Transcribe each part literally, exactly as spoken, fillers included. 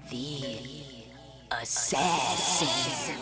The Assassin.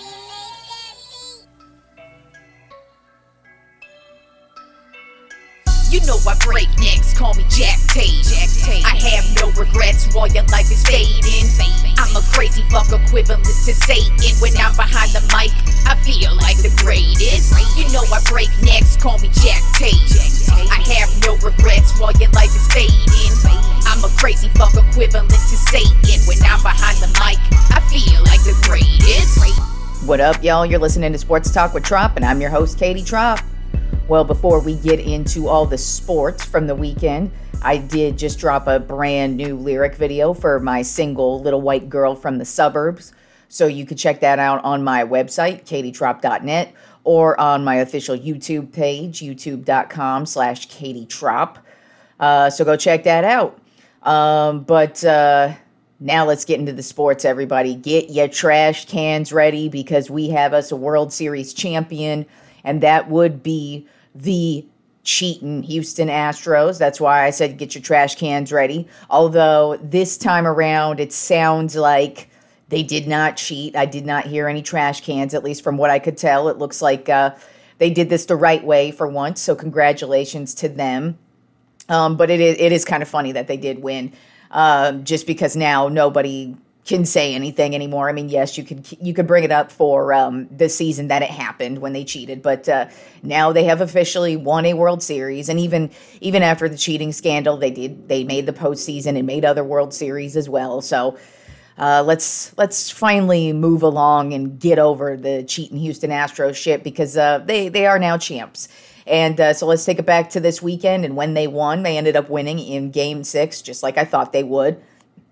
You know I break necks, call me Jack Tate. I have no regrets while your life is fading. I'm a crazy fuck equivalent to Satan. When I'm behind the mic, I feel like the greatest. You know I break necks, call me Jack Tate. I have no regrets while your life is fading. I'm a crazy fuck equivalent to Satan. When I'm behind the mic, I feel like the greatest. What up, y'all? You're listening to Sports Talk with Trop, and I'm your host, Katie Trop. Well, before we get into all the sports from the weekend, I did just drop a brand new lyric video for my single, Little White Girl from the Suburbs. So you can check that out on my website, katie trop dot net, or on my official YouTube page, youtube.com slash katietrop. Uh, so go check that out. Um, but uh, now let's get into the sports, everybody. Get your trash cans ready because we have us a World Series champion, and that would be the cheating Houston Astros. That's why I said get your trash cans ready. Although this time around, it sounds like they did not cheat. I did not hear any trash cans, at least from what I could tell. It looks like uh, they did this the right way for once, so congratulations to them. Um, but it is, it is kind of funny that they did win, um, just because now nobody can say anything anymore. I mean, yes, you could you could bring it up for um, the season that it happened when they cheated, but uh, now they have officially won a World Series, and even even after the cheating scandal, they did they made the postseason and made other World Series as well. So uh, let's let's finally move along and get over the cheating Houston Astros shit because uh, they they are now champs. And uh, so let's take it back to this weekend, and when they won, they ended up winning in Game Six, just like I thought they would.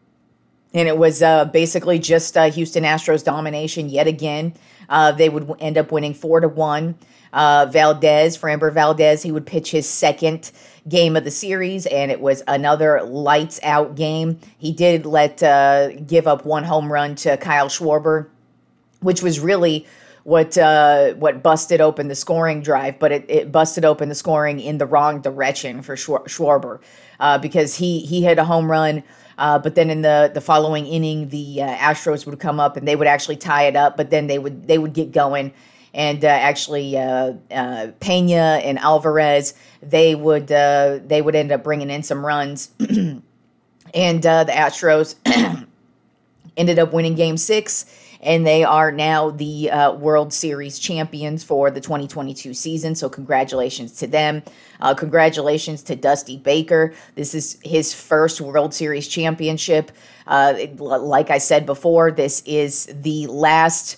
And it was uh, basically just uh, Houston Astros domination yet again. Uh, they would w- end up winning four to one. Uh, Valdez, Framber Valdez, he would pitch his second game of the series, and it was another lights out game. He did let uh, give up one home run to Kyle Schwarber, which was really what uh, what busted open the scoring drive, but it, it busted open the scoring in the wrong direction for Schwar- Schwarber uh, because he he hit a home run. Uh, but then in the, the following inning, the uh, Astros would come up and they would actually tie it up. But then they would they would get going, and uh, actually uh, uh, Pena and Alvarez they would uh, they would end up bringing in some runs, and uh, the Astros ended up winning Game Six, and they are now the uh, World Series champions for the twenty twenty-two season. So congratulations to them. Uh, congratulations to Dusty Baker. This is his first World Series championship. Uh, it, like I said before, this is the last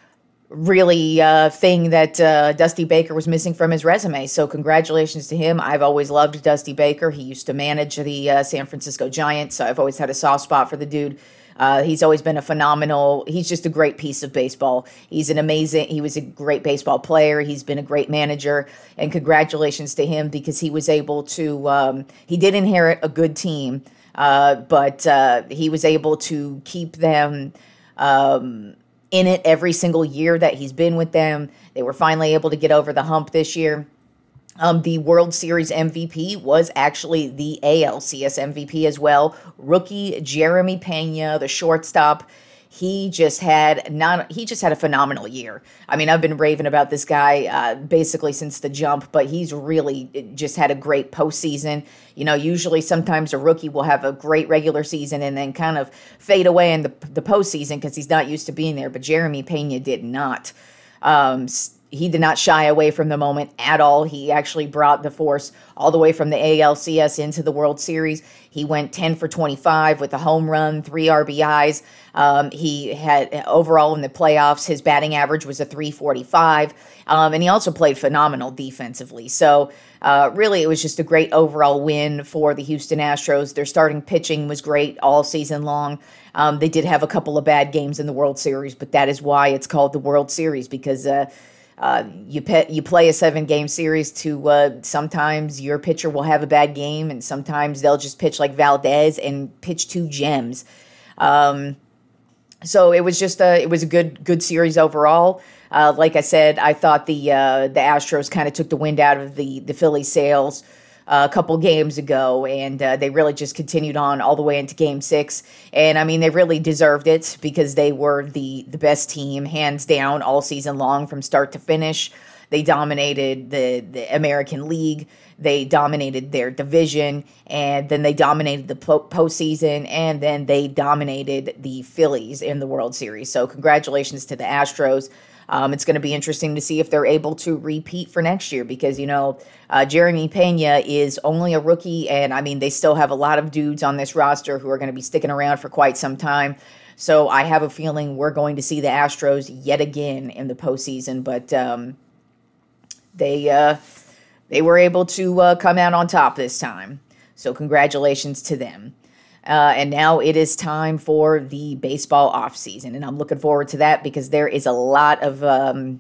really uh, thing that uh, Dusty Baker was missing from his resume. So congratulations to him. I've always loved Dusty Baker. He used to manage the uh, San Francisco Giants, so I've always had a soft spot for the dude. Uh, he's always been a phenomenal, he's just a great piece of baseball. He's an amazing, he was a great baseball player. He's been a great manager, and congratulations to him because he was able to, um, he did inherit a good team, uh, but uh, he was able to keep them um, in it every single year that he's been with them. They were finally able to get over the hump this year. Um, the World Series M V P was actually the A L C S M V P as well. Rookie Jeremy Pena, the shortstop, he just had not he just had a phenomenal year. I mean, I've been raving about this guy uh, basically since the jump, but he's really just had a great postseason. You know, usually sometimes a rookie will have a great regular season and then kind of fade away in the the postseason because he's not used to being there. But Jeremy Pena did not. Um, He did not shy away from the moment at all. He actually brought the force all the way from the A L C S into the World Series. He went ten for twenty-five with a home run, three R B Is. Um, he had overall in the playoffs, his batting average was a three forty-five. Um, and he also played phenomenal defensively. So uh, really, it was just a great overall win for the Houston Astros. Their starting pitching was great all season long. Um, they did have a couple of bad games in the World Series, but that is why it's called the World Series because uh, Uh, you pe- you play a seven-game series to uh, sometimes your pitcher will have a bad game, and sometimes they'll just pitch like Valdez and pitch two gems. Um, so it was just a it was a good good series overall. Uh, like I said, I thought the uh, the Astros kind of took the wind out of the the Phillies' sails. uh, a couple games ago, and uh, they really just continued on all the way into game six. And I mean, they really deserved it because they were the, the best team, hands down, all season long from start to finish. They dominated the, the American League. They dominated their division, and then they dominated the po- postseason, and then they dominated the Phillies in the World Series. So congratulations to the Astros. Um, it's going to be interesting to see if they're able to repeat for next year because, you know, uh, Jeremy Pena is only a rookie, and, I mean, they still have a lot of dudes on this roster who are going to be sticking around for quite some time. So I have a feeling we're going to see the Astros yet again in the postseason, but um, they... Uh, They were able to uh, come out on top this time. So congratulations to them. Uh, and now it is time for the baseball offseason. And I'm looking forward to that because there is a lot of um,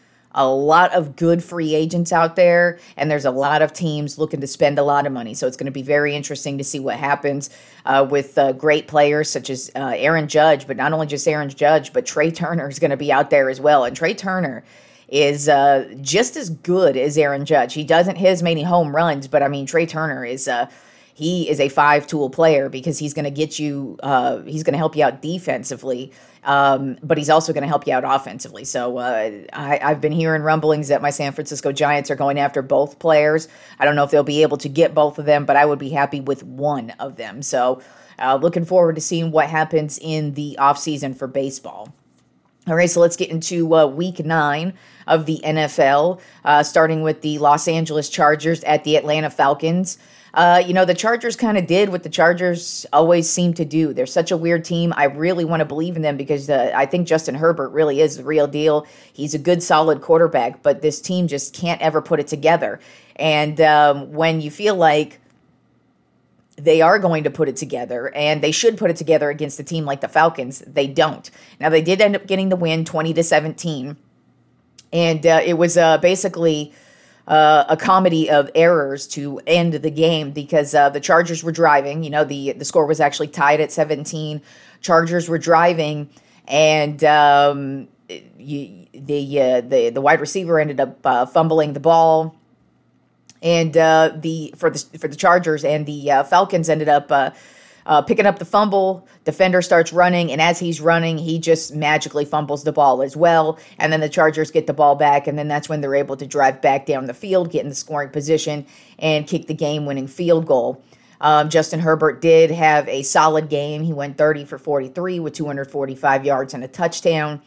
a lot of good free agents out there. And there's a lot of teams looking to spend a lot of money. So it's going to be very interesting to see what happens uh, with uh, great players such as uh, Aaron Judge. But not only just Aaron Judge, but Trey Turner is going to be out there as well. And Trey Turner is uh, just as good as Aaron Judge. He doesn't hit as many home runs, but I mean, Trey Turner is uh, he is a five-tool player because he's going to get you, uh, he's going to help you out defensively, um, but he's also going to help you out offensively. So uh, I, I've been hearing rumblings that my San Francisco Giants are going after both players. I don't know if they'll be able to get both of them, but I would be happy with one of them. So uh, looking forward to seeing what happens in the offseason for baseball. All right, so let's get into uh, week nine of the N F L, uh, starting with the Los Angeles Chargers at the Atlanta Falcons. Uh, you know, the Chargers kind of did what the Chargers always seem to do. They're such a weird team. I really want to believe in them because uh, I think Justin Herbert really is the real deal. He's a good, solid quarterback, but this team just can't ever put it together. And um, when you feel like they are going to put it together, and they should put it together against a team like the Falcons, they don't. Now, they did end up getting the win twenty to seventeen, and uh, it was uh, basically uh, a comedy of errors to end the game because uh, the Chargers were driving. You know, the, the score was actually tied at seventeen. Chargers were driving, and um, you, the, uh, the, the wide receiver ended up uh, fumbling the ball. And uh, the for the for the Chargers and the uh, Falcons ended up uh, uh, picking up the fumble. Defender starts running, and as he's running, he just magically fumbles the ball as well. And then the Chargers get the ball back, and then that's when they're able to drive back down the field, get in the scoring position, and kick the game-winning field goal. Um, Justin Herbert did have a solid game. He went thirty for forty-three with two hundred forty-five yards and a touchdown.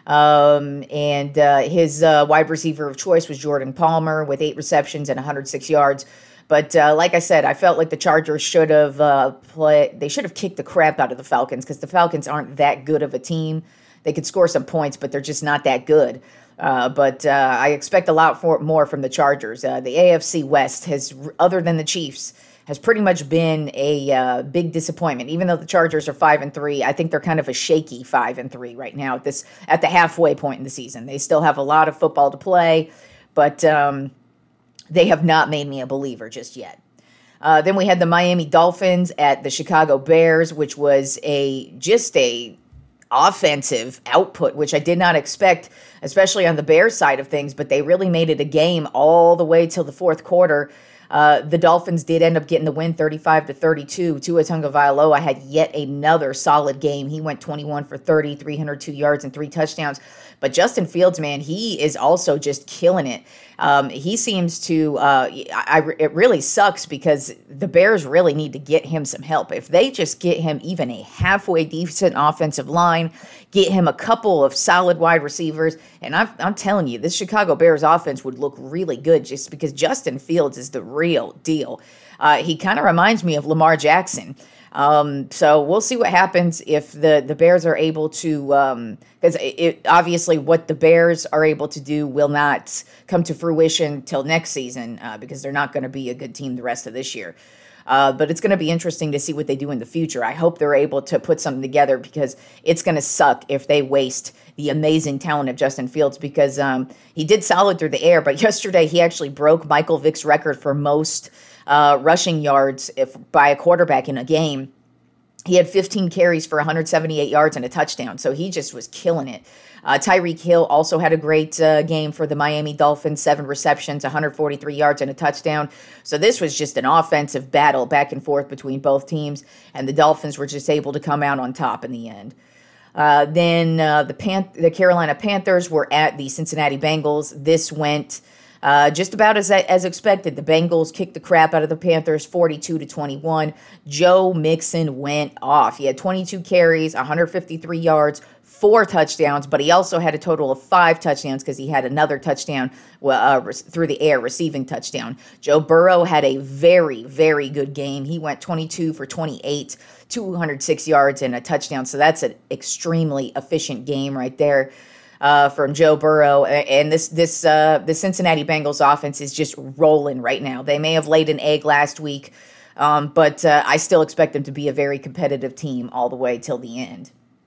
Um, and uh, his uh, wide receiver of choice was Jordan Palmer with eight receptions and one hundred six yards. But uh, like I said, I felt like the Chargers should have uh, play. They should have kicked the crap out of the Falcons because the Falcons aren't that good of a team. They could score some points, but they're just not that good. Uh, but uh, I expect a lot for, more from the Chargers. Uh, the A F C West has, other than the Chiefs, has pretty much been a uh, big disappointment. Even though the Chargers are five and three, I think they're kind of a shaky five and three right now at this at the halfway point in the season. They still have a lot of football to play, but um, they have not made me a believer just yet. Uh, then we had the Miami Dolphins at the Chicago Bears, which was a just a offensive output, which I did not expect, especially on the Bears side of things. But they really made it a game all the way till the fourth quarter. Uh, the Dolphins did end up getting the win thirty-five to thirty-two. Tua Tagovailoa had yet another solid game. He went twenty-one for thirty, three hundred two yards and three touchdowns. But Justin Fields, man, he is also just killing it. Um, he seems to, uh, I, I, it really sucks because the Bears really need to get him some help. If they just get him even a halfway decent offensive line, get him a couple of solid wide receivers, and I'm, I'm telling you, this Chicago Bears offense would look really good just because Justin Fields is the real deal. Uh, he kind of reminds me of Lamar Jackson. Um, so we'll see what happens if the, the Bears are able to, um, because it, it, obviously what the Bears are able to do will not come to fruition till next season uh, because they're not going to be a good team the rest of this year. Uh, but it's going to be interesting to see what they do in the future. I hope they're able to put something together because it's going to suck if they waste the amazing talent of Justin Fields because um, he did solid through the air, but yesterday he actually broke Michael Vick's record for most Uh, rushing yards if by a quarterback in a game. He had fifteen carries for one hundred seventy-eight yards and a touchdown, so he just was killing it. Uh, Tyreek Hill also had a great uh, game for the Miami Dolphins, seven receptions, one hundred forty-three yards and a touchdown. So this was just an offensive battle back and forth between both teams, and the Dolphins were just able to come out on top in the end. Uh, then uh, the Pan- the Carolina Panthers were at the Cincinnati Bengals. This went uh, just about as as expected. The Bengals kicked the crap out of the Panthers, forty-two to twenty-one. Joe Mixon went off. He had twenty-two carries, one hundred fifty-three yards, four touchdowns, but he also had a total of five touchdowns because he had another touchdown uh, through the air, receiving touchdown. Joe Burrow had a very, very good game. He went twenty-two for twenty-eight, two hundred six yards and a touchdown. So that's an extremely efficient game right there uh, from Joe Burrow. And this this uh, the Cincinnati Bengals offense is just rolling right now. They may have laid an egg last week, um, but uh, I still expect them to be a very competitive team all the way till the end.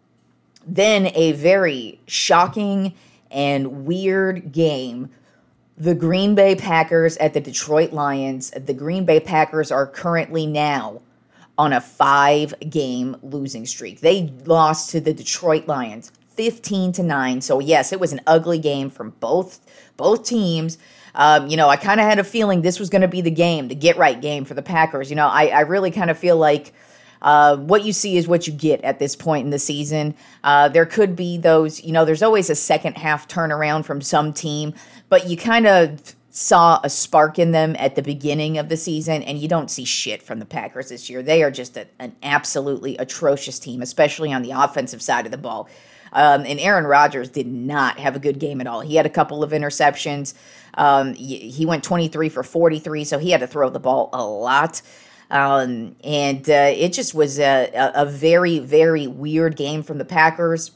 Then a very shocking and weird game. The Green Bay Packers at the Detroit Lions. The Green Bay Packers are currently now on a five-game losing streak. They lost to the Detroit Lions fifteen to nine. So yes, it was an ugly game from both both teams. Um, you know, I kind of had a feeling this was going to be the game, the get-right game for the Packers. You know, I, I really kind of feel like Uh, what you see is what you get at this point in the season. Uh, there could be those, you know, there's always a second half turnaround from some team, but you kind of saw a spark in them at the beginning of the season, and you don't see shit from the Packers this year. They are just a, an absolutely atrocious team, especially on the offensive side of the ball. Um, and Aaron Rodgers did not have a good game at all. He had a couple of interceptions. Um, he went twenty-three for forty-three, so he had to throw the ball a lot. Um, and uh, it just was a, a very, very weird game from the Packers.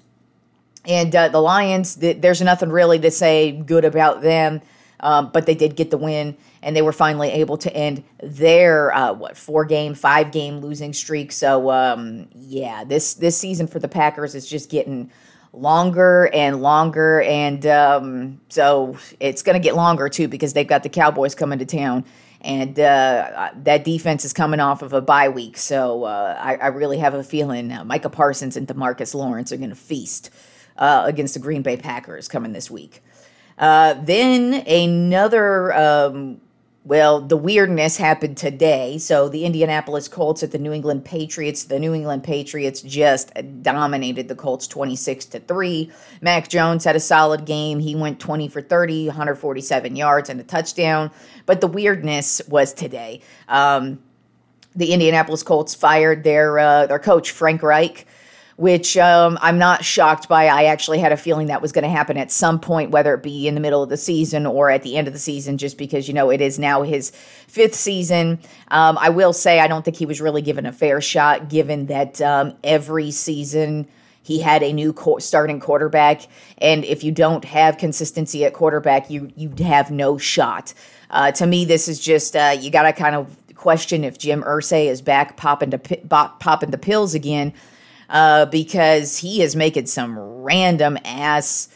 And uh, the Lions, th- there's nothing really to say good about them, um, but they did get the win, and they were finally able to end their, uh, what, four-game, five-game losing streak. So, um, yeah, this, this season for the Packers is just getting longer and longer, and um, so it's going to get longer, too, because they've got the Cowboys coming to town. And uh, that defense is coming off of a bye week, so uh, I, I really have a feeling uh, Micah Parsons and DeMarcus Lawrence are going to feast uh, against the Green Bay Packers coming this week. Uh, then another, um, well, the weirdness happened today. So the Indianapolis Colts at the New England Patriots. The New England Patriots just dominated the Colts twenty-six to three. Mac Jones had a solid game. He went twenty for thirty, one hundred forty-seven yards and a touchdown. But the weirdness was today. Um, the Indianapolis Colts fired their uh, their coach, Frank Reich, which um, I'm not shocked by. I actually had a feeling that was going to happen at some point, whether it be in the middle of the season or at the end of the season, just because, you know, it is now his fifth season. Um, I will say I don't think he was really given a fair shot, given that um, every season he had a new co- starting quarterback. And if you don't have consistency at quarterback, you, you have no shot. Uh, to me, this is just, uh, you got to kind of question if Jim Irsay is back popping, to, popping the pills again. Uh, because he is making some random ass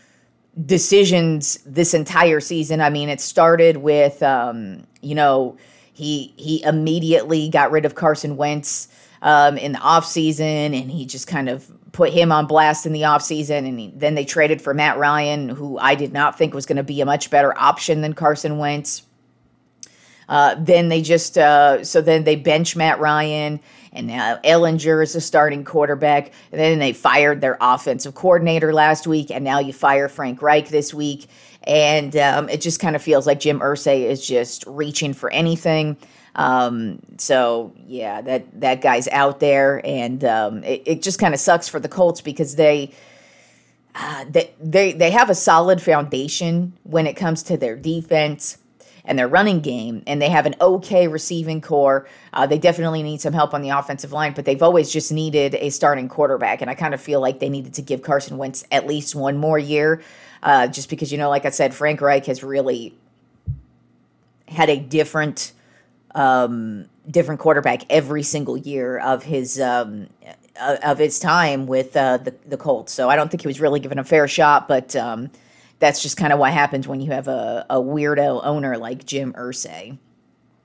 decisions this entire season. I mean, it started with, um, you know, he he immediately got rid of Carson Wentz um, in the offseason, and he just kind of put him on blast in the offseason, and he, then they traded for Matt Ryan, who I did not think was going to be a much better option than Carson Wentz. Uh, then they just, uh, so then they bench Matt Ryan, and now Ellinger is a starting quarterback. And then they fired their offensive coordinator last week, and now you fire Frank Reich this week. And um, it just kind of feels like Jim Irsay is just reaching for anything. Um, so, yeah, that, that guy's out there, and um, it, it just kind of sucks for the Colts because they, uh, they, they, they have a solid foundation when it comes to their defense and their running game, and they have an okay receiving core. Uh, they definitely need some help on the offensive line, but they've always just needed a starting quarterback, and I kind of feel like they needed to give Carson Wentz at least one more year, uh, just because, you know, like I said, Frank Reich has really had a different um, different quarterback every single year of his um, of his time with uh, the, the Colts, so I don't think he was really given a fair shot, but um, that's just kind of what happens when you have a, a weirdo owner like Jim Irsay.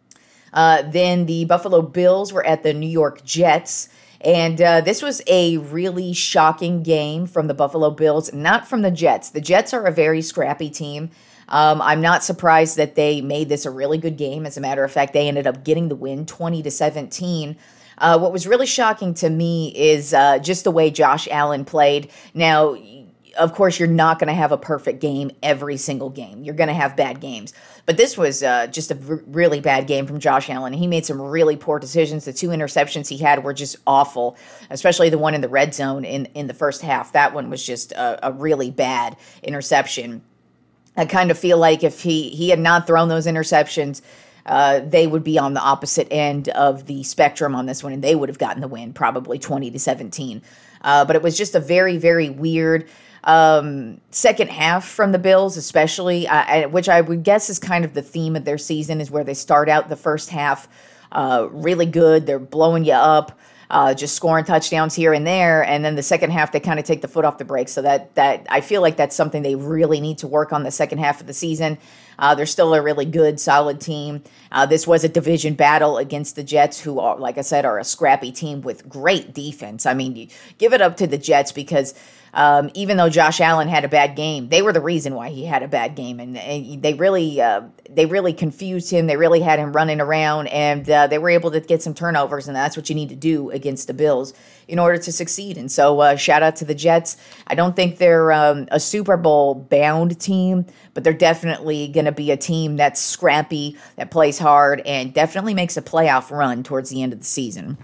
Uh, then the Buffalo Bills were at the New York Jets. And uh, this was a really shocking game from the Buffalo Bills, not from the Jets. The Jets are a very scrappy team. Um, I'm not surprised that they made this a really good game. As a matter of fact, they ended up getting the win twenty to seventeen. Uh, what was really shocking to me is uh, just the way Josh Allen played. Now, of course, you're not going to have a perfect game every single game. You're going to have bad games. But this was uh, just a r- really bad game from Josh Allen. He made some really poor decisions. The two interceptions he had were just awful, especially the one in the red zone in, in the first half. That one was just a, a really bad interception. I kind of feel like if he, he had not thrown those interceptions, uh, they would be on the opposite end of the spectrum on this one, and they would have gotten the win, probably twenty to seventeen. Uh, but it was just a very, very weird um, second half from the Bills, especially, uh, which I would guess is kind of the theme of their season, is where they start out the first half uh, really good. They're blowing you up. Uh, just scoring touchdowns here and there, and then the second half they kind of take the foot off the brake. So that that I feel like that's something they really need to work on the second half of the season. Uh, they're still a really good, solid team. Uh, this was a division battle against the Jets, who are, like I said, are a scrappy team with great defense. I mean, you give it up to the Jets because um, even though Josh Allen had a bad game, they were the reason why he had a bad game, and, and they really uh, they really confused him. They really had him running around, and uh, they were able to get some turnovers, and that's what you need to do against the Bills in order to succeed. And so uh, shout out to the Jets. I don't think they're um, a Super Bowl bound team, but they're definitely going to be a team that's scrappy, that plays hard, and definitely makes a playoff run towards the end of the season.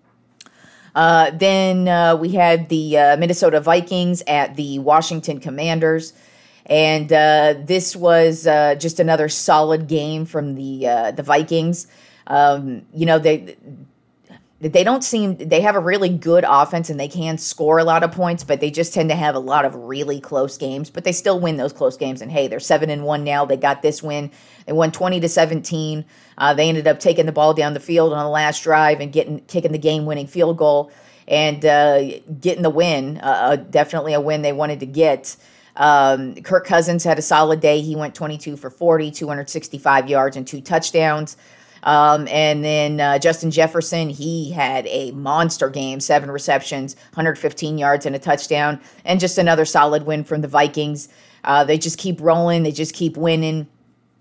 Uh, then uh, we had the uh, Minnesota Vikings at the Washington Commanders. And uh, this was uh, just another solid game from the uh, the Vikings. Um, you know, they they don't seem, they have a really good offense and they can score a lot of points, but they just tend to have a lot of really close games. But they still win those close games. And hey, they're seven and one now. They got this win. They won twenty to seventeen. Uh, they ended up taking the ball down the field on the last drive and getting kicking the game-winning field goal and uh, getting the win. Uh, definitely a win they wanted to get. Um, Kirk Cousins had a solid day. He went twenty-two for forty, two hundred sixty-five yards and two touchdowns. Um, and then uh, Justin Jefferson, he had a monster game, seven receptions, one hundred fifteen yards and a touchdown, and just another solid win from the Vikings. Uh, they just keep rolling. They just keep winning.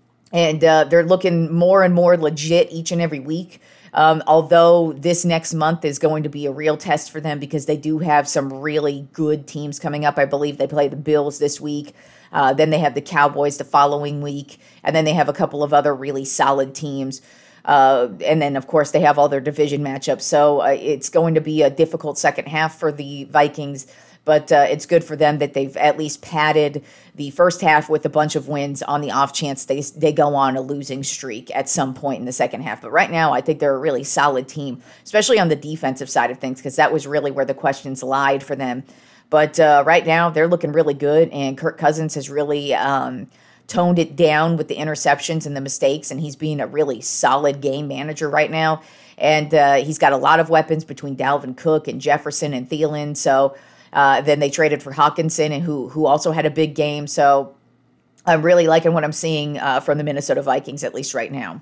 And uh, they're looking more and more legit each and every week. Um, although this next month is going to be a real test for them because they do have some really good teams coming up. I believe they play the Bills this week. Uh, then they have the Cowboys the following week. And then they have a couple of other really solid teams. Uh, and then, of course, they have all their division matchups. So uh, it's going to be a difficult second half for the Vikings. But uh, it's good for them that they've at least padded the first half with a bunch of wins on the off chance they they go on a losing streak at some point in the second half. But right now, I think they're a really solid team, especially on the defensive side of things, because that was really where the questions lied for them. But uh, right now, they're looking really good, and Kirk Cousins has really um, toned it down with the interceptions and the mistakes, and he's being a really solid game manager right now. And uh, he's got a lot of weapons between Dalvin Cook and Jefferson and Thielen, so... Uh, then they traded for Hawkinson, and who who also had a big game. So I'm really liking what I'm seeing uh, from the Minnesota Vikings, at least right now.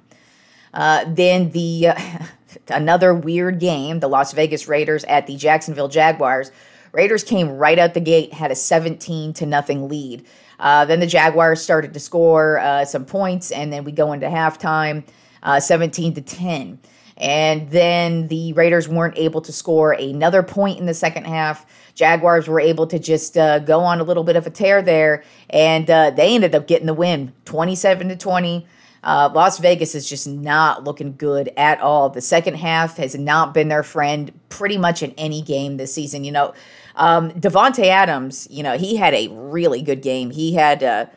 Uh, then the uh, another weird game, the Las Vegas Raiders at the Jacksonville Jaguars. Raiders came right out the gate, had a seventeen to nothing lead. Uh, then the Jaguars started to score uh, some points, and then we go into halftime, uh, seventeen to ten. And then the Raiders weren't able to score another point in the second half. Jaguars were able to just uh, go on a little bit of a tear there, and uh, they ended up getting the win, twenty-seven to twenty. Uh, Las Vegas is just not looking good at all. The second half has not been their friend pretty much in any game this season. You know, um, Davante Adams, you know, he had a really good game. He had uh,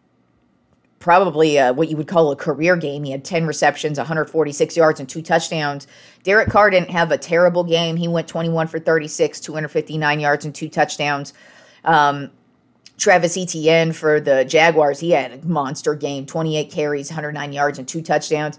probably uh, what you would call a career game. He had ten receptions, one hundred forty-six yards, and two touchdowns. Derek Carr didn't have a terrible game. He went twenty-one for thirty-six, two hundred fifty-nine yards, and two touchdowns. Um, Travis Etienne for the Jaguars, he had a monster game, twenty-eight carries, one hundred nine yards, and two touchdowns.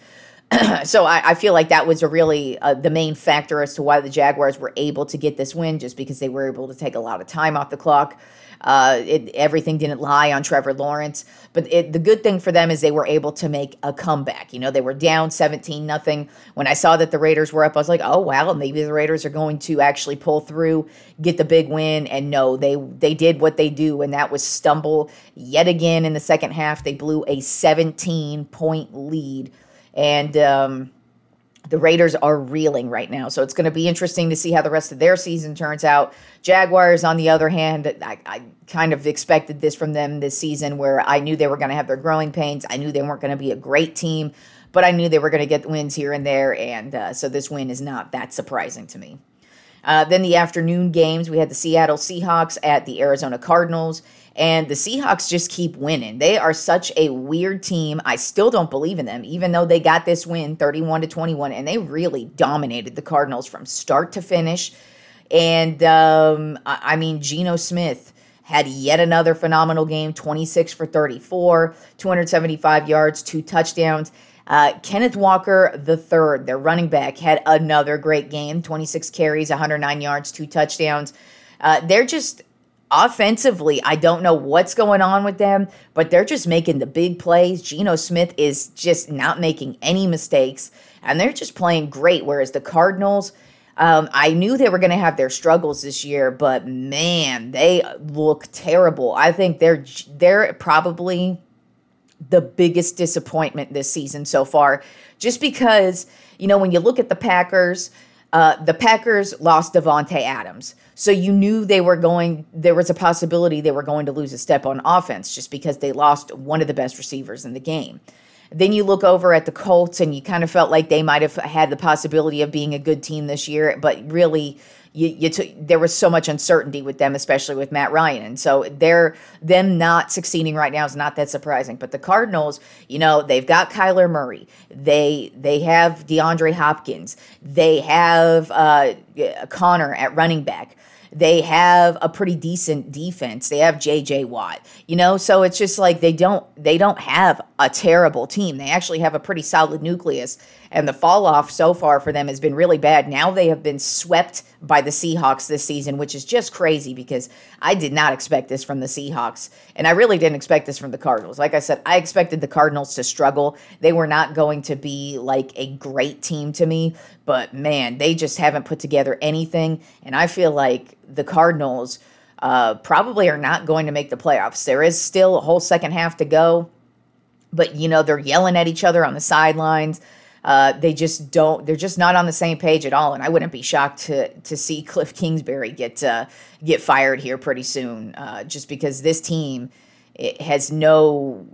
So I, I feel like that was a really uh, the main factor as to why the Jaguars were able to get this win, just because they were able to take a lot of time off the clock. Uh, it, everything didn't lie on Trevor Lawrence, but it, the good thing for them is they were able to make a comeback. You know, they were down seventeen nothing. When I saw that the Raiders were up, I was like, oh, wow, maybe the Raiders are going to actually pull through, get the big win. And no, they, they did what they do, and that was stumble yet again in the second half. They blew a seventeen point lead, and um, the Raiders are reeling right now. So it's going to be interesting to see how the rest of their season turns out. Jaguars, on the other hand, I, I kind of expected this from them this season, where I knew they were going to have their growing pains. I knew they weren't going to be a great team, but I knew they were going to get wins here and there. And uh, so this win is not that surprising to me. Uh, then the afternoon games, we had the Seattle Seahawks at the Arizona Cardinals. And the Seahawks just keep winning. They are such a weird team. I still don't believe in them, even though they got this win thirty-one to twenty-one, and they really dominated the Cardinals from start to finish. And, um, I, I mean, Geno Smith had yet another phenomenal game, twenty-six for thirty-four, two hundred seventy-five yards, two touchdowns. Uh, Kenneth Walker the third, their running back, had another great game, twenty-six carries, one hundred nine yards, two touchdowns. Uh, they're just... Offensively, I don't know what's going on with them, but they're just making the big plays. Geno Smith is just not making any mistakes, and they're just playing great, whereas the Cardinals, um, I knew they were going to have their struggles this year, but man, they look terrible. I think they're they're probably the biggest disappointment this season so far, just because, you know, when you look at the Packers, Uh, the Packers lost Davante Adams. So you knew they were going, there was a possibility they were going to lose a step on offense just because they lost one of the best receivers in the game. Then you look over at the Colts and you kind of felt like they might have had the possibility of being a good team this year, but really you, you took, there was so much uncertainty with them, especially with Matt Ryan. And so they're, them not succeeding right now is not that surprising. But the Cardinals, you know, they've got Kyler Murray. They they have DeAndre Hopkins. They have uh, Connor at running back. They have a pretty decent defense. They have J J Watt, you know, so it's just like they don't they don't have a terrible team. They actually have a pretty solid nucleus, and the fall off so far for them has been really bad. Now they have been swept by the Seahawks this season, which is just crazy because I did not expect this from the Seahawks, and I really didn't expect this from the Cardinals. Like I said, I expected the Cardinals to struggle. They were not going to be like a great team to me, but man, they just haven't put together anything, and I feel like the Cardinals uh, probably are not going to make the playoffs. There is still a whole second half to go, but, you know, they're yelling at each other on the sidelines. Uh, they just don't, they're just not on the same page at all, and I wouldn't be shocked to to see Cliff Kingsbury get uh, get fired here pretty soon, uh, just because this team it has no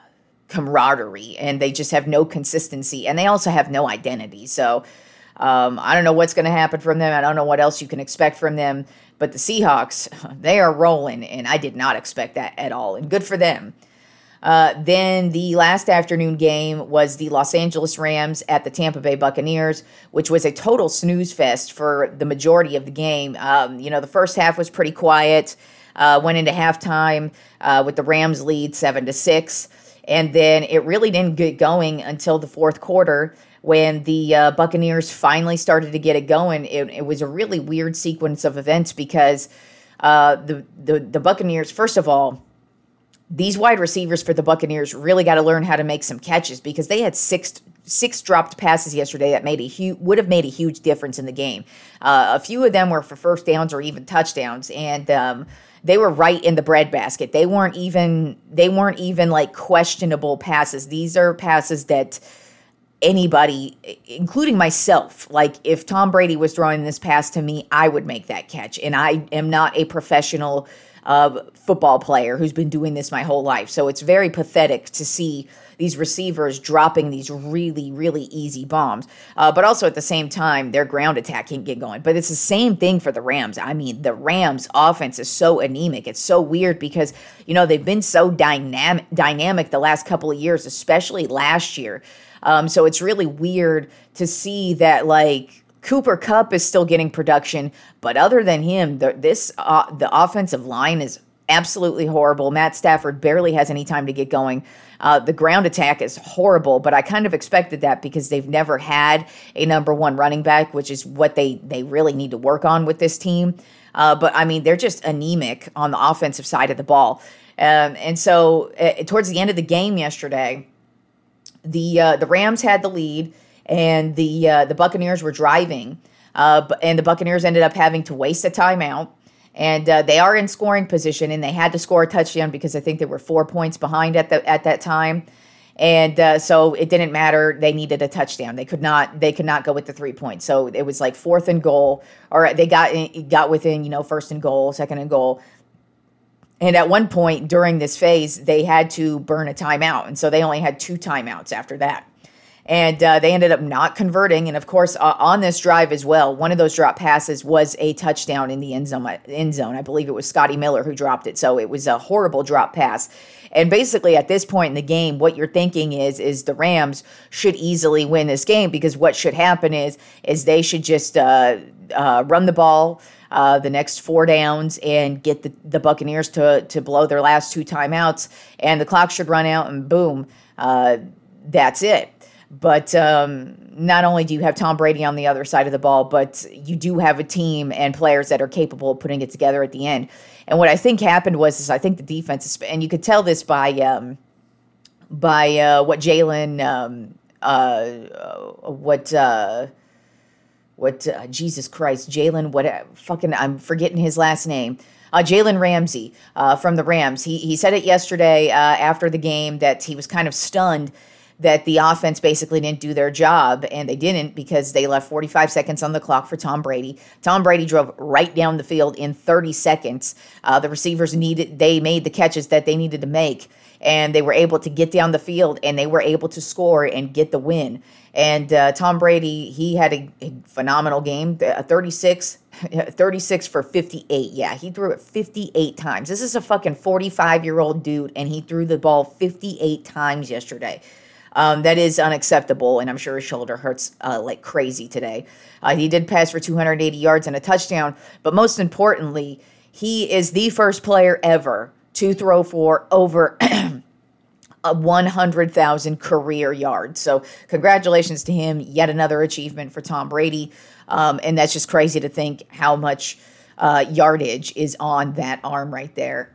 camaraderie, and they just have no consistency, and they also have no identity, so... Um, I don't know what's going to happen from them. I don't know what else you can expect from them. But the Seahawks, they are rolling, and I did not expect that at all. And good for them. Uh, then the last afternoon game was the Los Angeles Rams at the Tampa Bay Buccaneers, which was a total snooze fest for the majority of the game. Um, you know, the first half was pretty quiet. Uh, went into halftime uh, with the Rams lead seven to six. And then it really didn't get going until the fourth quarter, when the uh, Buccaneers finally started to get it going. It, it was a really weird sequence of events because uh, the, the the Buccaneers, first of all, these wide receivers for the Buccaneers really got to learn how to make some catches, because they had six six dropped passes yesterday that made a huge would have made a huge difference in the game. Uh, a few of them were for first downs or even touchdowns, and um, they were right in the breadbasket. They weren't even they weren't even like questionable passes. These are passes that anybody, including myself, like if Tom Brady was throwing this pass to me, I would make that catch. And I am not a professional uh, football player who's been doing this my whole life. So it's very pathetic to see these receivers dropping these really, really easy bombs. Uh, but also at the same time, their ground attack can't get going. But it's the same thing for the Rams. I mean, the Rams offense is so anemic. It's so weird because, you know, they've been so dynamic, dynamic the last couple of years, especially last year. Um, so it's really weird to see that, like, Cooper Kupp is still getting production, but other than him, the, this uh, the offensive line is absolutely horrible. Matt Stafford barely has any time to get going. Uh, the ground attack is horrible, but I kind of expected that because they've never had a number one running back, which is what they, they really need to work on with this team. Uh, but, I mean, they're just anemic on the offensive side of the ball. Um, and so uh, towards the end of the game yesterday, the uh, the Rams had the lead, and the uh, the Buccaneers were driving. Uh, and the Buccaneers ended up having to waste a timeout. And uh, they are in scoring position, and they had to score a touchdown because I think they were four points behind at the at that time. And uh, so it didn't matter. They needed a touchdown. They could not. They could not go with the three points. So it was like fourth and goal, or they got got within, you know, first and goal, second and goal. And at one point during this phase, they had to burn a timeout, and so they only had two timeouts after that. And uh, they ended up not converting. And, of course, uh, on this drive as well, one of those drop passes was a touchdown in the end zone. End zone. I believe it was Scotty Miller who dropped it. So it was a horrible drop pass. And basically at this point in the game, what you're thinking is is the Rams should easily win this game, because what should happen is, is they should just uh, uh, run the ball uh, the next four downs and get the, the Buccaneers to, to blow their last two timeouts. And the clock should run out, and boom, uh, that's it. But um, not only do you have Tom Brady on the other side of the ball, but you do have a team and players that are capable of putting it together at the end. And what I think happened was, is I think the defense, is, and you could tell this by um, by uh, what Jalen, um, uh, what uh, what uh, Jesus Christ, Jalen, what fucking I'm forgetting his last name. Uh, Jalen Ramsey uh, from the Rams. He he said it yesterday uh, after the game that he was kind of stunned that the offense basically didn't do their job, and they didn't because they left forty-five seconds on the clock for Tom Brady. Tom Brady drove right down the field in thirty seconds. Uh, the receivers needed, they made the catches that they needed to make, and they were able to get down the field, and they were able to score and get the win. And uh, Tom Brady, he had a, a phenomenal game, a thirty-six, thirty-six for fifty-eight. Yeah, he threw it fifty-eight times. This is a fucking forty-five-year-old dude, and he threw the ball fifty-eight times yesterday. Um, that is unacceptable, and I'm sure his shoulder hurts uh, like crazy today. Uh, he did pass for two hundred eighty yards and a touchdown, but most importantly, he is the first player ever to throw for over a one hundred thousand career yards. So congratulations to him. Yet another achievement for Tom Brady, um, and that's just crazy to think how much uh, yardage is on that arm right there.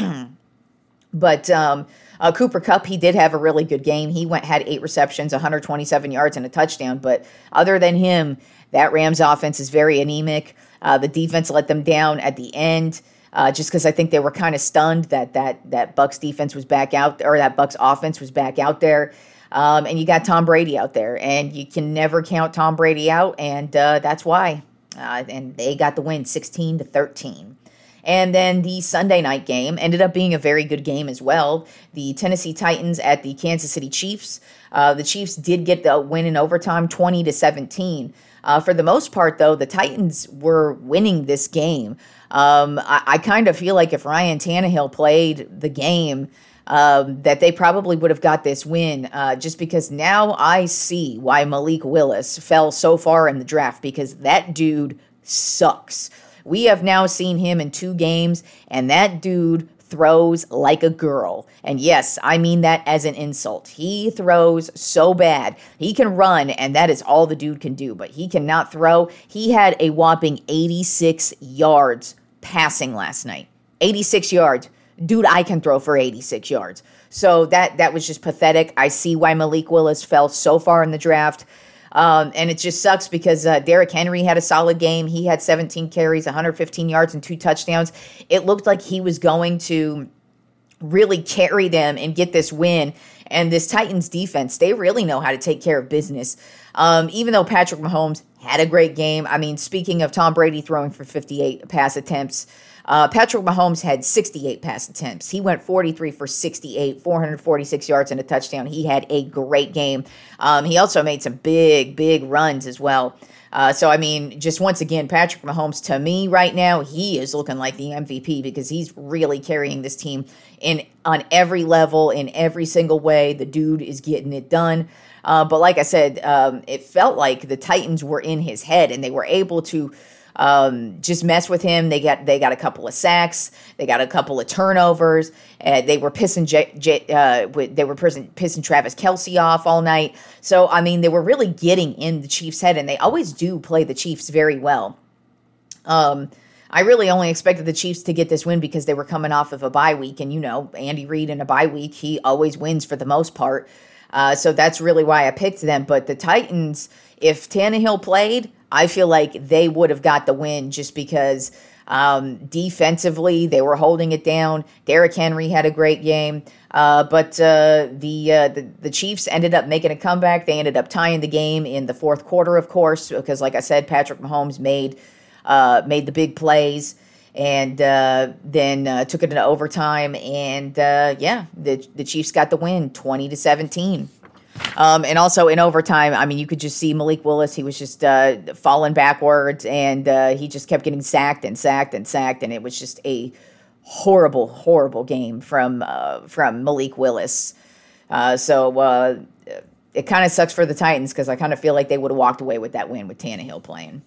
But um, uh, Cooper Kupp, he did have a really good game. He went had eight receptions, one hundred twenty-seven yards, and a touchdown. But other than him, that Rams offense is very anemic. Uh, the defense let them down at the end, uh, just because I think they were kind of stunned that that that Bucs defense was back out, or that Bucs offense was back out there. Um, and you got Tom Brady out there, and you can never count Tom Brady out, and uh, that's why. Uh, and they got the win, sixteen to thirteen. And then the Sunday night game ended up being a very good game as well. The Tennessee Titans at the Kansas City Chiefs. Uh, the Chiefs did get the win in overtime, twenty to seventeen. Uh, for the most part, though, the Titans were winning this game. Um, I, I kind of feel like if Ryan Tannehill played the game, um, that they probably would have got this win, uh, just because now I see why Malik Willis fell so far in the draft, because that dude sucks. We have now seen him in two games, and that dude throws like a girl. And yes, I mean that as an insult. He throws so bad. He can run, and that is all the dude can do, but he cannot throw. He had a whopping eighty-six yards passing last night. eighty-six yards. Dude, I can throw for eighty-six yards. So that, that was just pathetic. I see why Malik Willis fell so far in the draft. Um, and it just sucks because uh, Derrick Henry had a solid game. He had seventeen carries, one hundred fifteen yards, and two touchdowns. It looked like he was going to really carry them and get this win. And this Titans defense, they really know how to take care of business. Um, even though Patrick Mahomes had a great game. I mean, speaking of Tom Brady throwing for fifty-eight pass attempts, Uh, Patrick Mahomes had sixty-eight pass attempts. He went forty-three for sixty-eight, four hundred forty-six yards and a touchdown. He had a great game. Um, he also made some big, big runs as well. Uh, so, I mean, just once again, Patrick Mahomes, to me right now, he is looking like the M V P because he's really carrying this team in on every level, in every single way. The dude is getting it done. Uh, but like I said, um, it felt like the Titans were in his head, and they were able to um, just mess with him. They got they got a couple of sacks, they got a couple of turnovers. Uh, they were pissing J, J, uh, they were pissing, pissing Travis Kelce off all night. So I mean, they were really getting in the Chiefs' head, and they always do play the Chiefs very well. Um, I really only expected the Chiefs to get this win because they were coming off of a bye week, and you know, Andy Reid in a bye week, he always wins for the most part. Uh, so that's really why I picked them. But the Titans, if Tannehill played, I feel like they would have got the win just because um, defensively they were holding it down. Derrick Henry had a great game, uh, but uh, the, uh, the the Chiefs ended up making a comeback. They ended up tying the game in the fourth quarter, of course, because like I said, Patrick Mahomes made uh, made the big plays and uh, then uh, took it into overtime. And uh, yeah, the the Chiefs got the win, twenty to seventeen. Um, and also in overtime, I mean, you could just see Malik Willis. He was just uh, falling backwards, and uh, he just kept getting sacked and sacked and sacked, and it was just a horrible, horrible game from uh, from Malik Willis. Uh, so uh, it kind of sucks for the Titans because I kind of feel like they would have walked away with that win with Tannehill playing.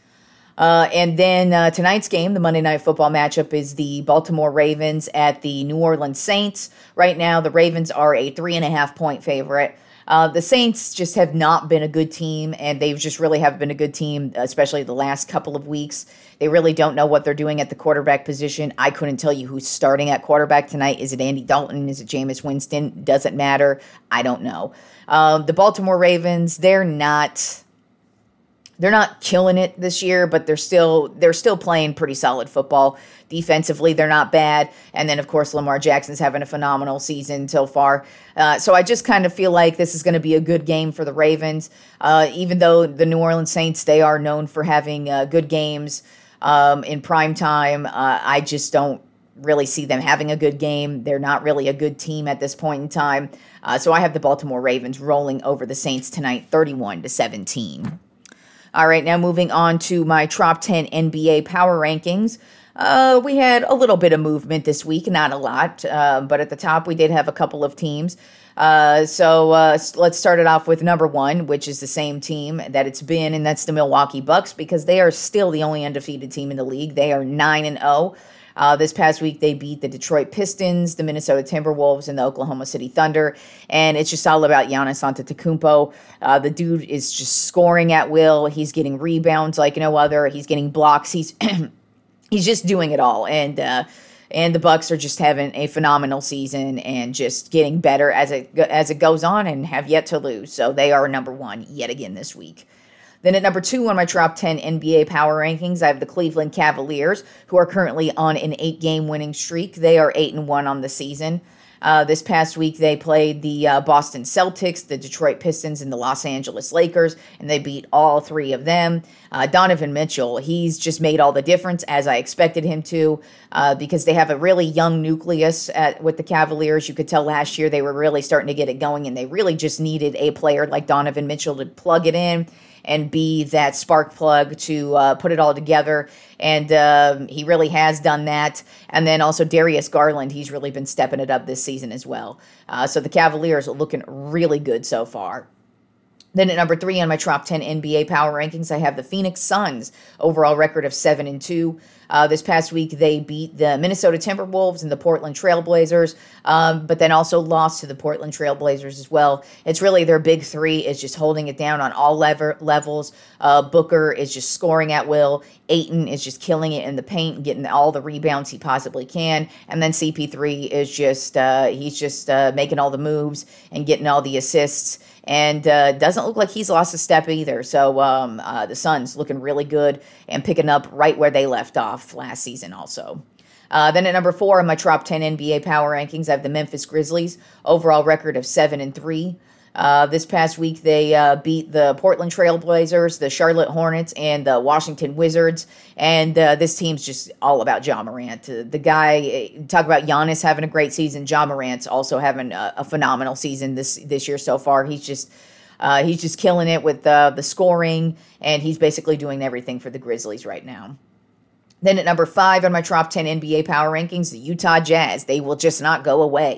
Uh, and then uh, tonight's game, the Monday Night Football matchup, is the Baltimore Ravens at the New Orleans Saints. Right now, the Ravens are a three and a half point favorite. Uh, the Saints just have not been a good team, and they just really have been a good team, especially the last couple of weeks. They really don't know what they're doing at the quarterback position. I couldn't tell you who's starting at quarterback tonight. Is it Andy Dalton? Is it Jameis Winston? Doesn't matter. I don't know. Um, the Baltimore Ravens, they're not... They're not killing it this year, but they're still they're still playing pretty solid football. Defensively, they're not bad. And then, of course, Lamar Jackson's having a phenomenal season so far. Uh, so I just kind of feel like this is going to be a good game for the Ravens. Uh, even though the New Orleans Saints, they are known for having uh, good games um, in prime time, uh, I just don't really see them having a good game. They're not really a good team at this point in time. Uh, so I have the Baltimore Ravens rolling over the Saints tonight, thirty-one to seventeen. All right, now moving on to my top ten N B A power rankings. Uh, we had a little bit of movement this week, not a lot, uh, but at the top we did have a couple of teams. Uh, so uh, let's start it off with number one, which is the same team that it's been, and that's the Milwaukee Bucks, because they are still the only undefeated team in the league. They are nine and oh. Uh, this past week, they beat the Detroit Pistons, the Minnesota Timberwolves, and the Oklahoma City Thunder. And it's just all about Giannis Antetokounmpo. Uh, the dude is just scoring at will. He's getting rebounds like no other. He's getting blocks. He's he's just doing it all. And uh, and the Bucks are just having a phenomenal season and just getting better as it as it goes on and have yet to lose. So they are number one yet again this week. Then at number two on my top ten N B A power rankings, I have the Cleveland Cavaliers, who are currently on an eight-game winning streak. They are eight and one on the season. Uh, this past week, they played the uh, Boston Celtics, the Detroit Pistons, and the Los Angeles Lakers, and they beat all three of them. Uh, Donovan Mitchell, he's just made all the difference, as I expected him to, uh, because they have a really young nucleus at, with the Cavaliers. You could tell last year they were really starting to get it going, and they really just needed a player like Donovan Mitchell to plug it in and be that spark plug to uh, put it all together. And uh, he really has done that. And then also Darius Garland, he's really been stepping it up this season as well. Uh, so the Cavaliers are looking really good so far. Then at number three on my top ten N B A power rankings, I have the Phoenix Suns, overall record of seven and two. Uh, this past week, they beat the Minnesota Timberwolves and the Portland Trailblazers, um, but then also lost to the Portland Trailblazers as well. It's really their big three is just holding it down on all lever- levels. Uh, Booker is just scoring at will. Ayton is just killing it in the paint and getting all the rebounds he possibly can. And then C P three is just, uh, he's just uh, making all the moves and getting all the assists. And uh, doesn't look like he's lost a step either. So um, uh, the Suns looking really good and picking up right where they left off last season also. Uh, then at number four in my top ten N B A power rankings, I have the Memphis Grizzlies, overall record of seven and three. Uh, this past week, they uh, beat the Portland Trailblazers, the Charlotte Hornets, and the Washington Wizards. And uh, this team's just all about Ja Morant. Uh, the guy, talk about Giannis having a great season. Ja Morant's also having a, a phenomenal season this this year so far. He's just uh, he's just killing it with uh, the scoring, and he's basically doing everything for the Grizzlies right now. Then at number five on my top ten N B A power rankings, the Utah Jazz. They will just not go away.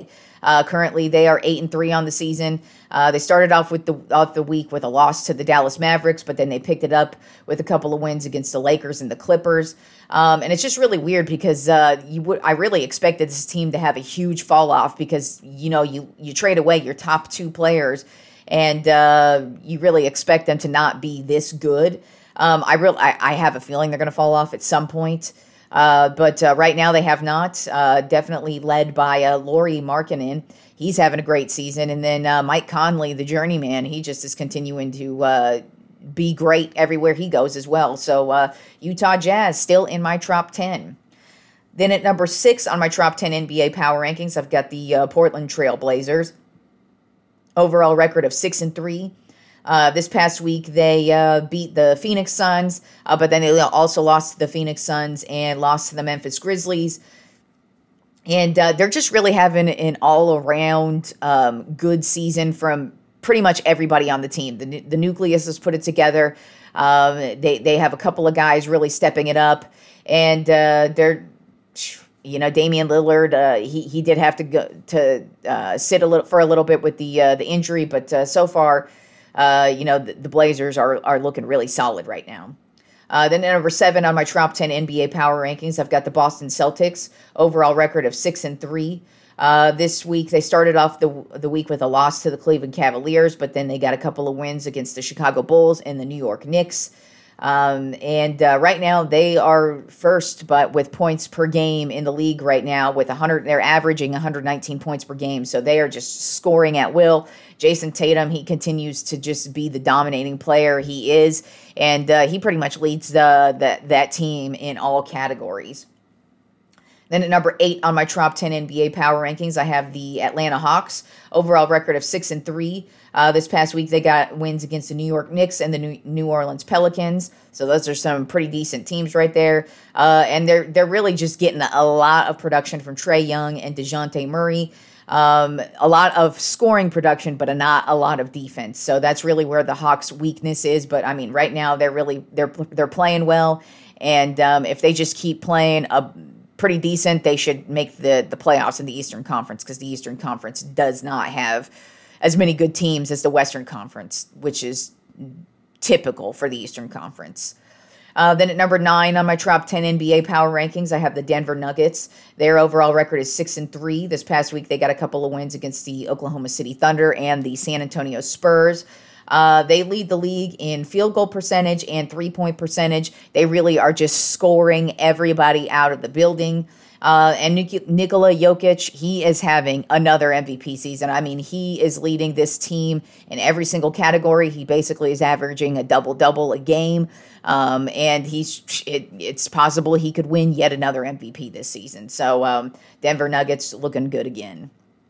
Uh, currently, they are eight and three on the season. Uh, they started off with the off the week with a loss to the Dallas Mavericks, but then they picked it up with a couple of wins against the Lakers and the Clippers. Um, and it's just really weird because uh, you would I really expected this team to have a huge fall off because you know you you trade away your top two players, and uh, you really expect them to not be this good. Um, I real I, I have a feeling they're going to fall off at some point. Uh, but uh, right now they have not. Uh, definitely led by uh, Lauri Markkanen. He's having a great season. And then uh, Mike Conley, the journeyman, he just is continuing to uh, be great everywhere he goes as well. So uh, Utah Jazz still in my top ten. Then at number six on my top ten N B A power rankings, I've got the uh, Portland Trail Blazers. Overall record of six and three. Uh, this past week, they uh, beat the Phoenix Suns, uh, but then they also lost to the Phoenix Suns and lost to the Memphis Grizzlies. And uh, they're just really having an all-around um, good season from pretty much everybody on the team. The, the nucleus has put it together. Um, they, they have a couple of guys really stepping it up. And uh, they're, you know, Damian Lillard, uh, he he did have to go to uh, sit a little for a little bit with the uh, the injury, but uh, so far, Uh, you know, the, the Blazers are are looking really solid right now. Uh, then at number seven on my top ten N B A power rankings, I've got the Boston Celtics. Overall record of six and three. Uh, this week they started off the the week with a loss to the Cleveland Cavaliers, but then they got a couple of wins against the Chicago Bulls and the New York Knicks. Um, and uh, right now they are first, but with points per game in the league right now with one hundred, they're averaging one hundred nineteen points per game. So they are just scoring at will. Jason Tatum, he continues to just be the dominating player he is, and uh, he pretty much leads the, the that team in all categories. Then at number eight on my top ten N B A power rankings, I have the Atlanta Hawks. Overall record of six and three. Uh, this past week, they got wins against the New York Knicks and the New, New Orleans Pelicans. So those are some pretty decent teams right there. Uh, and they're they're really just getting a lot of production from Trae Young and DeJounte Murray. Um, a lot of scoring production, but a not a lot of defense. So that's really where the Hawks' weakness is. But I mean, right now they're really they're they're playing well, and um, if they just keep playing a pretty decent, they should make the the playoffs in the Eastern Conference, because the Eastern Conference does not have as many good teams as the Western Conference, which is typical for the Eastern Conference. Uh, then at number nine on my top ten N B A power rankings, I have the Denver Nuggets. Their overall record is six and three. This past week, they got a couple of wins against the Oklahoma City Thunder and the San Antonio Spurs. Uh, they lead the league in field goal percentage and three-point percentage. They really are just scoring everybody out of the building. Uh, and Nik- Nikola Jokic, he is having another M V P season. I mean, he is leading this team in every single category. He basically is averaging a double-double a game. Um, and he's it, it's possible he could win yet another M V P this season. So um, Denver Nuggets looking good again.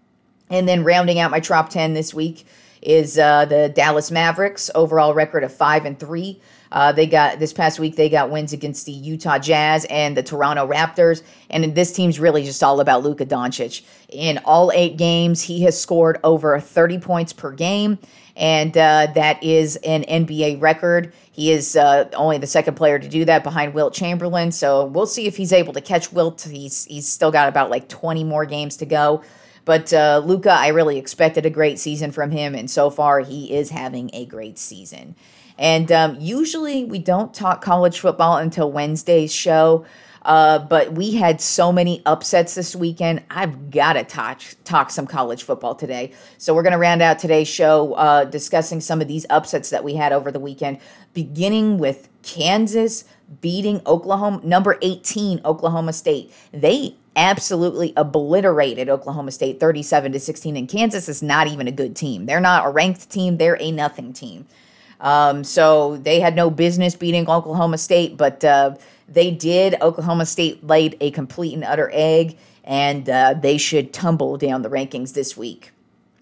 And then rounding out my top ten this week is uh, the Dallas Mavericks. Overall record of five and three. Uh, they got this past week. They got wins against the Utah Jazz and the Toronto Raptors. And this team's really just all about Luka Doncic. In all eight games, he has scored over thirty points per game, and uh, that is an N B A record. He is uh, only the second player to do that behind Wilt Chamberlain. So we'll see if he's able to catch Wilt. He's he's still got about like twenty more games to go. But uh, Luka, I really expected a great season from him, and so far he is having a great season. And um, usually we don't talk college football until Wednesday's show, uh, but we had so many upsets this weekend. I've got to talk, talk some college football today. So we're going to round out today's show uh, discussing some of these upsets that we had over the weekend, beginning with Kansas beating Oklahoma, number eighteen, Oklahoma State. They absolutely obliterated Oklahoma State thirty-seven to sixteen, and Kansas is not even a good team. They're not a ranked team. They're a nothing team. Um, so they had no business beating Oklahoma State, but uh, they did. Oklahoma State laid a complete and utter egg, and uh, they should tumble down the rankings this week.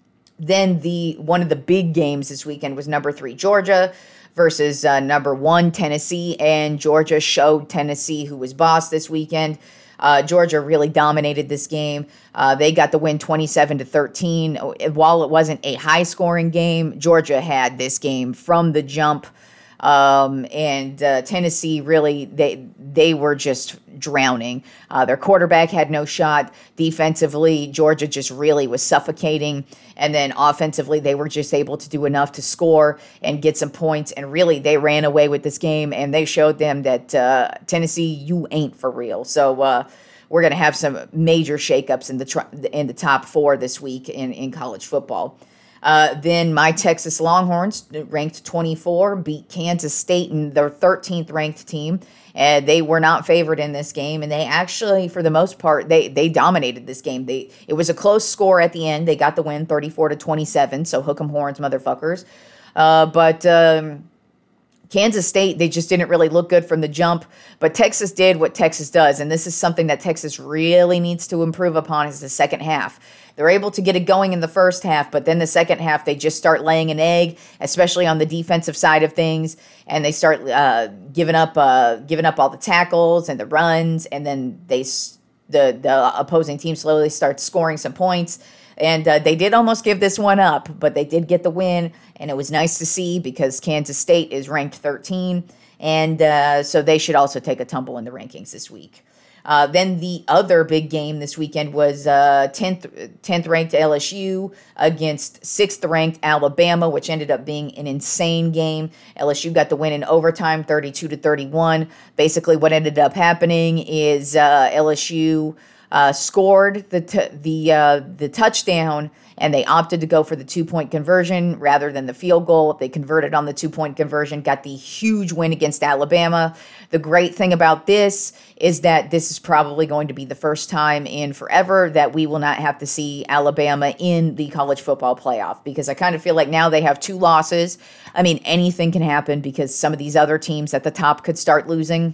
Then the one of the big games this weekend was number three Georgia versus uh, number one Tennessee, and Georgia showed Tennessee who was boss this weekend. Uh, Georgia really dominated this game. Uh, they got the win twenty-seven to thirteen. While it wasn't a high-scoring game, Georgia had this game from the jump. Um, and uh, Tennessee really, they they were just drowning. Uh, their quarterback had no shot. Defensively, Georgia just really was suffocating. And then offensively, they were just able to do enough to score and get some points. And really, they ran away with this game, and they showed them that uh, Tennessee, you ain't for real. So uh, we're going to have some major shakeups in the tr- in the top four this week in, in college football. Uh, then my Texas Longhorns, ranked twenty-four, beat Kansas State in their thirteenth ranked team. And they were not favored in this game. And they actually, for the most part, they they dominated this game. They It was a close score at the end. They got the win thirty-four to twenty-seven. So hook 'em horns, motherfuckers. Uh, but um, Kansas State, they just didn't really look good from the jump. But Texas did what Texas does. And this is something that Texas really needs to improve upon is the second half. They're able to get it going in the first half, but then the second half, they just start laying an egg, especially on the defensive side of things, and they start uh, giving up, uh, giving up all the tackles and the runs, and then they, the the opposing team slowly starts scoring some points, and uh, they did almost give this one up, but they did get the win, and it was nice to see because Kansas State is ranked thirteen, and uh, so they should also take a tumble in the rankings this week. Uh, then the other big game this weekend was uh, tenth, tenth ranked L S U against sixth ranked Alabama, which ended up being an insane game. L S U got the win in overtime, thirty-two to thirty-one. Basically, what ended up happening is uh, L S U uh, scored the t- the uh, the touchdown, and they opted to go for the two-point conversion rather than the field goal. They converted on the two-point conversion, got the huge win against Alabama. The great thing about this is that this is probably going to be the first time in forever that we will not have to see Alabama in the college football playoff, because I kind of feel like now they have two losses. I mean, anything can happen because some of these other teams at the top could start losing.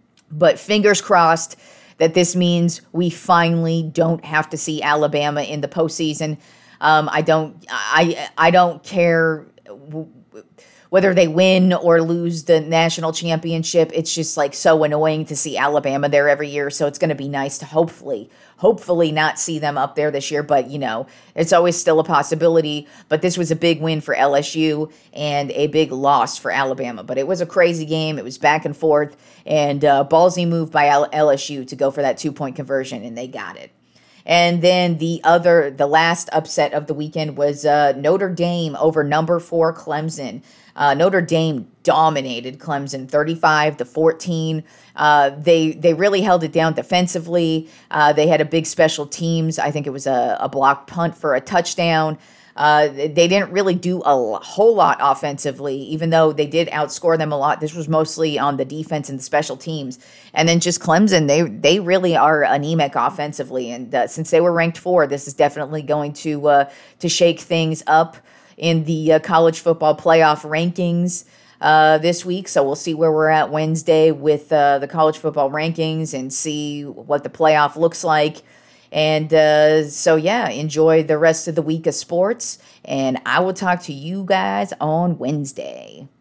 But fingers crossed that this means we finally don't have to see Alabama in the postseason. Um, I don't, I, I don't care w- whether they win or lose the national championship. It's just like so annoying to see Alabama there every year. So it's going to be nice to hopefully, hopefully not see them up there this year. But, you know, it's always still a possibility. But this was a big win for L S U and a big loss for Alabama. But it was a crazy game. It was back and forth, and uh, ballsy move by L S U to go for that two-point conversion, and they got it. And then the other, the last upset of the weekend was uh, Notre Dame over number four Clemson. Uh, Notre Dame dominated Clemson thirty-five to fourteen. Uh, they they really held it down defensively. Uh, they had a big special teams. I think it was a, a block punt for a touchdown. Uh, they didn't really do a whole lot offensively, even though they did outscore them a lot. This was mostly on the defense and the special teams. And then just Clemson, they they really are anemic offensively. And uh, since they were ranked four, this is definitely going to uh, to shake things up in the uh, college football playoff rankings uh, this week. So we'll see where we're at Wednesday with uh, the college football rankings and see what the playoff looks like. And uh, so, yeah, enjoy the rest of the week of sports, and I will talk to you guys on Wednesday.